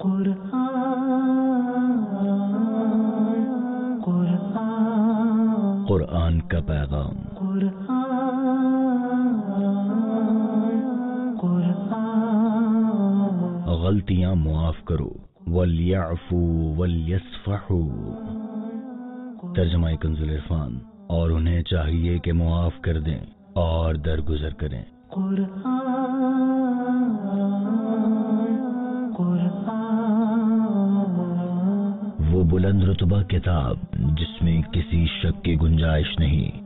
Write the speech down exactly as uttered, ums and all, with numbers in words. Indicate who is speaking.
Speaker 1: कुरान का पैगाम। गलतियां मुआफ करो, वल्यअफू वल्यस्फहू। तर्जुमा कंजुल इरफान। और उन्हें चाहिए कि मुआफ कर दें और दरगुजर करें। वो बुलंद रुतबा किताब जिसमें किसी शक की गुंजाइश नहीं।